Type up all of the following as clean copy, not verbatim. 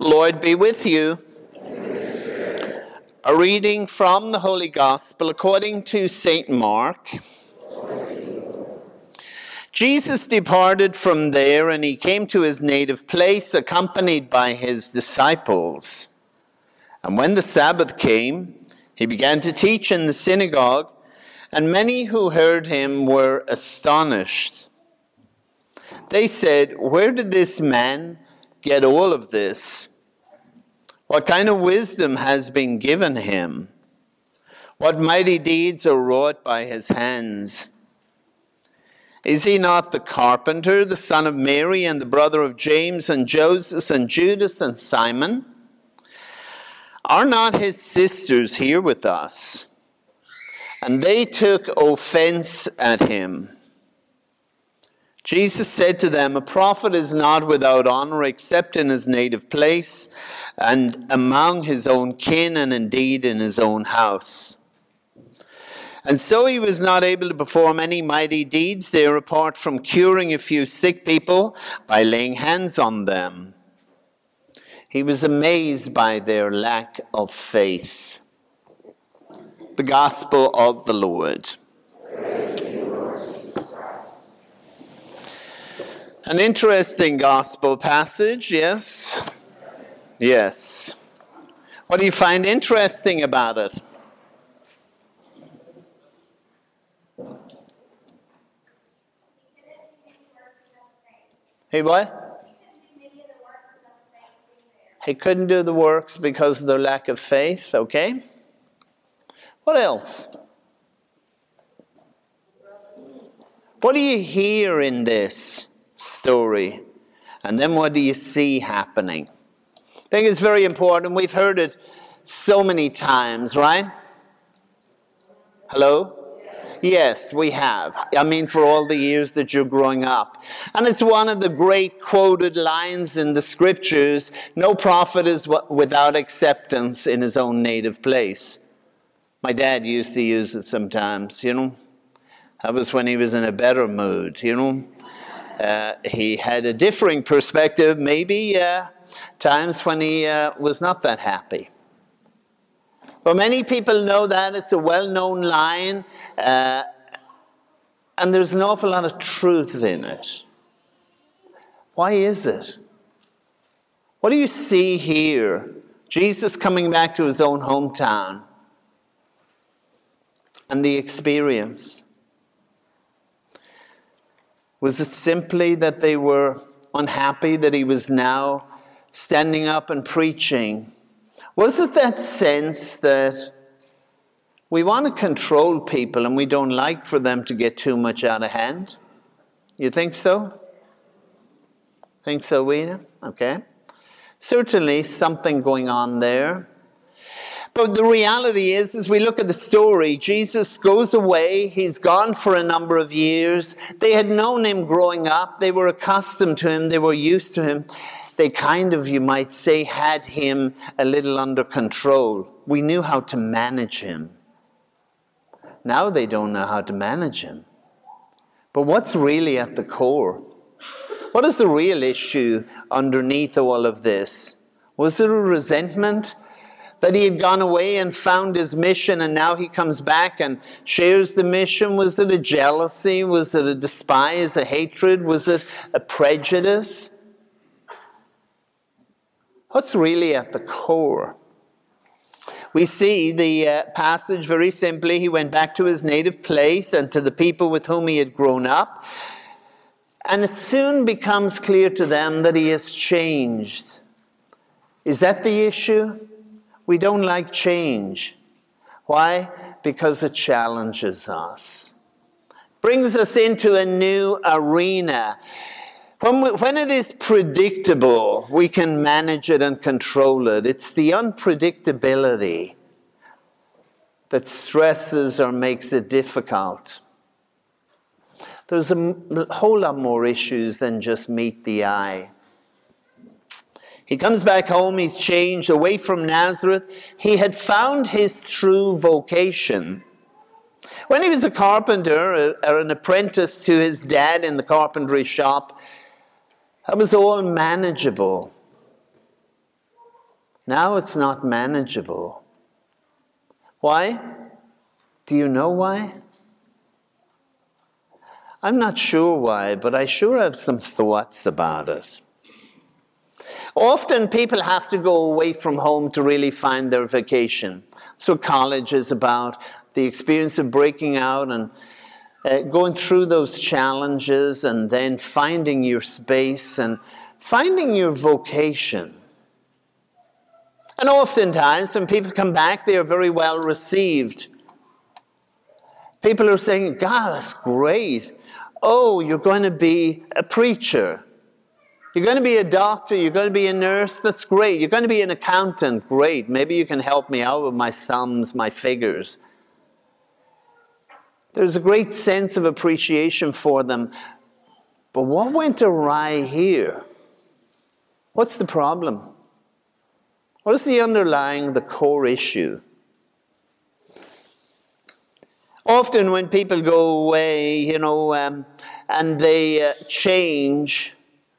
Lord be with you. A reading from the Holy Gospel according to St. Mark. Jesus departed from there, and he came to his native place, accompanied by his disciples. And when the Sabbath came, he began to teach in the synagogue, and many who heard him were astonished. They said, "Where did this man get all of this? What kind of wisdom has been given him? What mighty deeds are wrought by his hands? Is he not the carpenter, the son of Mary, and the brother of James and Joseph and Judas and Simon? Are not his sisters here with us?" And they took offense at him. Jesus said to them, "A prophet is not without honor except in his native place and among his own kin, and indeed in his own house." And so he was not able to perform any mighty deeds there apart from curing a few sick people by laying hands on them. He was amazed by their lack of faith. The Gospel of the Lord. An interesting gospel passage, yes? Yes. What do you find interesting about it? Hey, what? He couldn't do the works because of their lack of faith, okay? What else? What do you hear in this story? And then what do you see happening? I think it's very important. We've heard it so many times, right? Hello? Yes, we have. I mean, for all the years that you're growing up. And it's one of the great quoted lines in the scriptures: no prophet is without acceptance in his own native place. My dad used to use it sometimes, you know. That was when he was in a better mood, you know. He had a differing perspective, maybe times when he was not that happy. But many people know that. It's a well-known line, and there's an awful lot of truth in it. Why is it? What do you see here? Jesus coming back to his own hometown and the experience. Was it simply that they were unhappy that he was now standing up and preaching? Was it that sense that we want to control people and we don't like for them to get too much out of hand? You think so? Think so, Weena? Okay. Certainly something going on there. But the reality is, as we look at the story, Jesus goes away. He's gone for a number of years. They had known him growing up. They were accustomed to him. They were used to him. They kind of, you might say, had him a little under control. We knew how to manage him. Now they don't know how to manage him. But what's really at the core? What is the real issue underneath all of this? Was it a resentment that he had gone away and found his mission, and now he comes back and shares the mission? Was it a jealousy? Was it a despise, a hatred? Was it a prejudice? What's really at the core? We see the passage very simply. He went back to his native place and to the people with whom he had grown up. And it soon becomes clear to them that he has changed. Is that the issue? We don't like change. Why? Because it challenges us. Brings us into a new arena. When it is predictable, we can manage it and control it. It's the unpredictability that stresses or makes it difficult. There's a whole lot more issues than just meet the eye. He comes back home, he's changed, away from Nazareth. He had found his true vocation. When he was a carpenter or an apprentice to his dad in the carpentry shop, that was all manageable. Now it's not manageable. Why? Do you know why? I'm not sure why, but I sure have some thoughts about it. Often people have to go away from home to really find their vocation. So college is about the experience of breaking out and going through those challenges and then finding your space and finding your vocation. And oftentimes when people come back, they are very well received. People are saying, God, that's great. Oh, you're going to be a preacher. You're going to be a doctor. You're going to be a nurse. That's great. You're going to be an accountant. Great. Maybe you can help me out with my sums, my figures. There's a great sense of appreciation for them. But what went awry here? What's the problem? What is the underlying, the core issue? Often when people go away, and they change,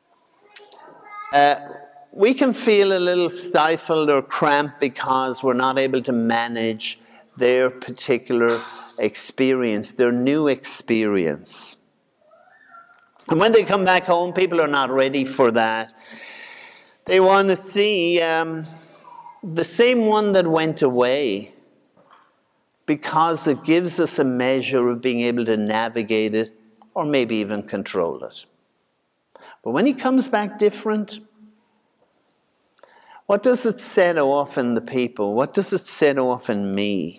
we can feel a little stifled or cramped because we're not able to manage their particular experience, their new experience. And when they come back home, people are not ready for that. They want to see the same one that went away, because it gives us a measure of being able to navigate it or maybe even control it. But when he comes back different, what does it set off in the people? What does it set off in me?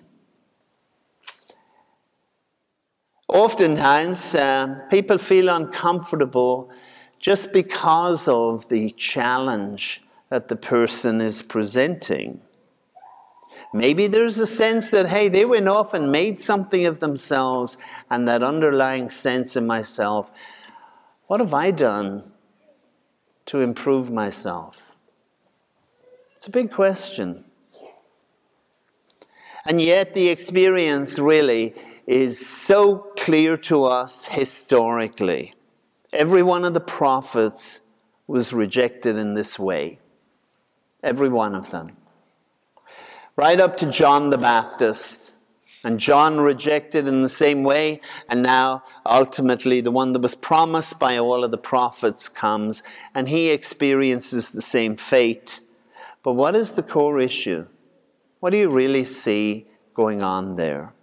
Oftentimes, people feel uncomfortable just because of the challenge that the person is presenting. Maybe there's a sense that, hey, they went off and made something of themselves, and that underlying sense in myself, what have I done to improve myself? It's a big question. And yet the experience really is so clear to us historically. Every one of the prophets was rejected in this way. Every one of them. Right up to John the Baptist. And John rejected in the same way. And now, ultimately, the one that was promised by all of the prophets comes. And he experiences the same fate. But what is the core issue? What do you really see going on there?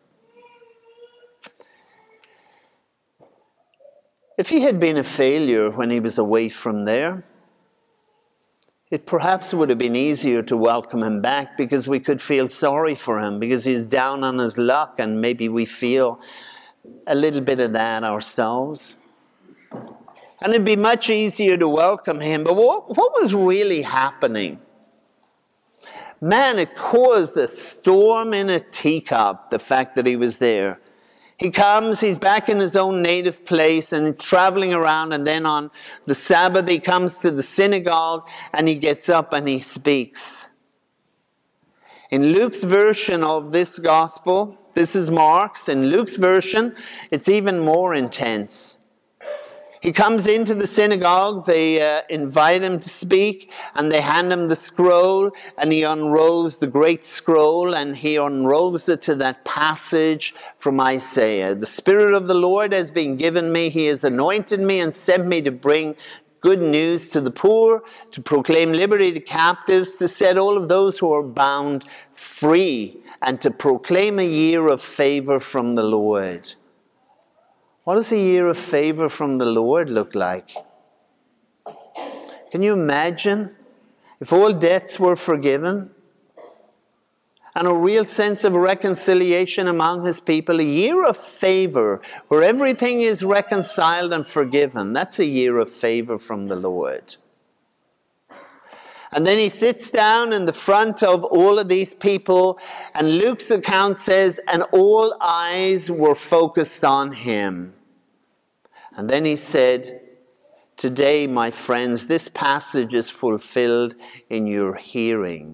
If he had been a failure when he was away from there, it perhaps would have been easier to welcome him back, because we could feel sorry for him, because he's down on his luck, and maybe we feel a little bit of that ourselves. And it'd be much easier to welcome him. But what was really happening? Man, it caused a storm in a teacup, the fact that he was there. He comes, he's back in his own native place and traveling around, and then on the Sabbath he comes to the synagogue and he gets up and he speaks. In Luke's version of this gospel, this is Mark's, in Luke's version, it's even more intense. He comes into the synagogue, they invite him to speak, and they hand him the scroll, and he unrolls the great scroll, and he unrolls it to that passage from Isaiah. The Spirit of the Lord has been given me. He has anointed me and sent me to bring good news to the poor, to proclaim liberty to captives, to set all of those who are bound free, and to proclaim a year of favor from the Lord. What does a year of favor from the Lord look like? Can you imagine if all debts were forgiven and a real sense of reconciliation among his people? A year of favor where everything is reconciled and forgiven. That's a year of favor from the Lord. And then he sits down in the front of all of these people, and Luke's account says, and all eyes were focused on him. And then he said, today, my friends, this passage is fulfilled in your hearing.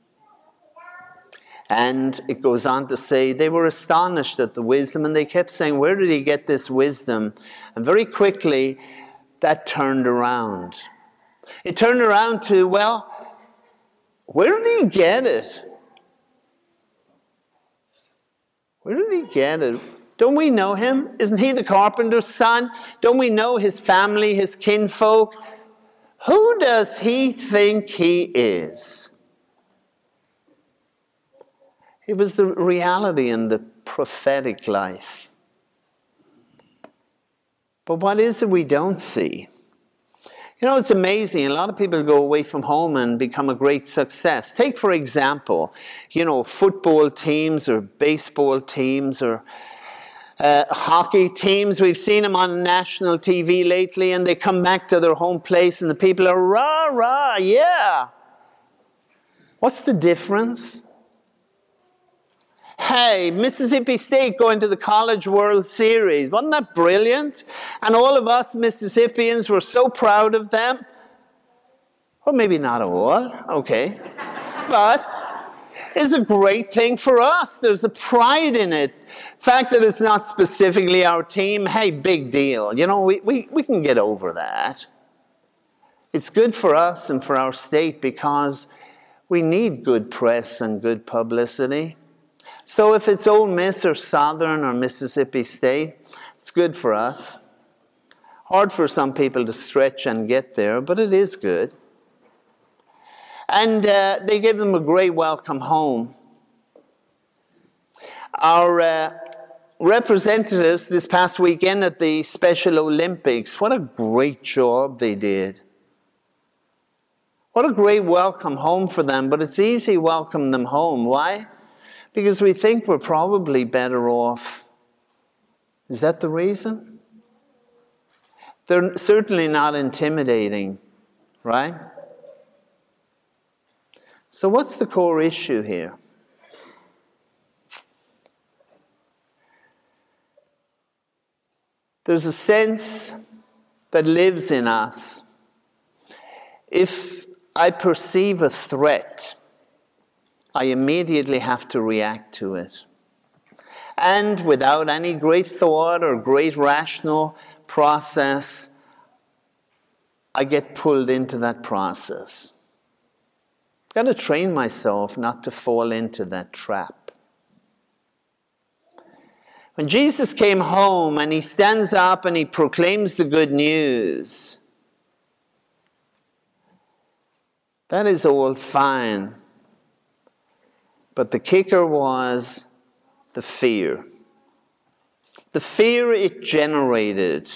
And it goes on to say, they were astonished at the wisdom, and they kept saying, where did he get this wisdom? And very quickly, that turned around. It turned around to, well, Where did he get it? Where did he get it? Don't we know him? Isn't he the carpenter's son? Don't we know his family, his kinfolk? Who does he think he is? It was the reality in the prophetic life. But what is it we don't see? You know, it's amazing. A lot of people go away from home and become a great success. Take, for example, football teams or baseball teams or hockey teams. We've seen them on national TV lately, and they come back to their home place and the people are rah, rah, yeah. What's the difference? Hey, Mississippi State going to the College World Series. Wasn't that brilliant? And all of us Mississippians were so proud of them. Well, maybe not all, okay. But it's a great thing for us. There's a pride in it. The fact that it's not specifically our team, hey, big deal. We can get over that. It's good for us and for our state because we need good press and good publicity. So if it's Ole Miss or Southern or Mississippi State, it's good for us. Hard for some people to stretch and get there, but it is good. And they gave them a great welcome home. Our representatives this past weekend at the Special Olympics, what a great job they did. What a great welcome home for them, but it's easy to welcome them home. Why? Because we think we're probably better off. Is that the reason? They're certainly not intimidating, right? So what's the core issue here? There's a sense that lives in us. If I perceive a threat, I immediately have to react to it. And without any great thought or great rational process, I get pulled into that process. I've got to train myself not to fall into that trap. When Jesus came home and he stands up and he proclaims the good news, that is all fine. But the kicker was the fear. The fear it generated.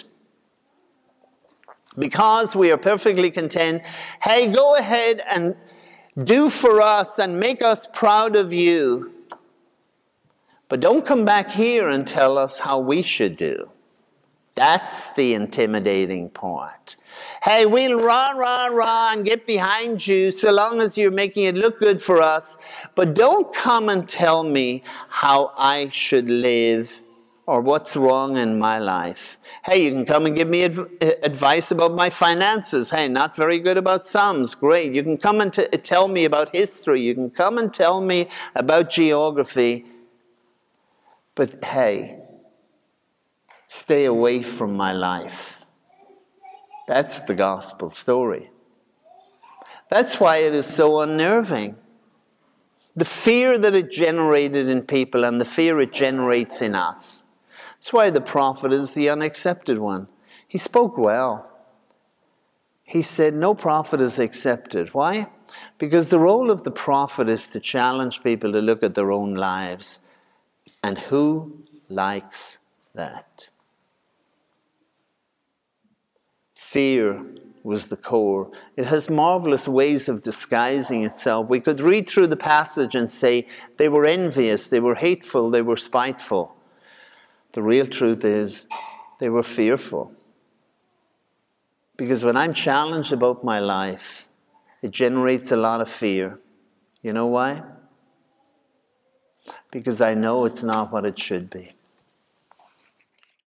Because we are perfectly content, hey, go ahead and do for us and make us proud of you. But don't come back here and tell us how we should do. That's the intimidating part. Hey, we'll rah, rah, rah and get behind you so long as you're making it look good for us. But don't come and tell me how I should live or what's wrong in my life. Hey, you can come and give me advice about my finances. Hey, not very good about sums. Great. You can come and tell me about history. You can come and tell me about geography. But hey, stay away from my life. That's the gospel story. That's why it is so unnerving. The fear that it generated in people and the fear it generates in us. That's why the prophet is the unaccepted one. He spoke well. He said, no prophet is accepted. Why? Because the role of the prophet is to challenge people to look at their own lives. And who likes that? Fear was the core. It has marvelous ways of disguising itself. We could read through the passage and say they were envious, they were hateful, they were spiteful. The real truth is they were fearful. Because when I'm challenged about my life, it generates a lot of fear. You know why? Because I know it's not what it should be.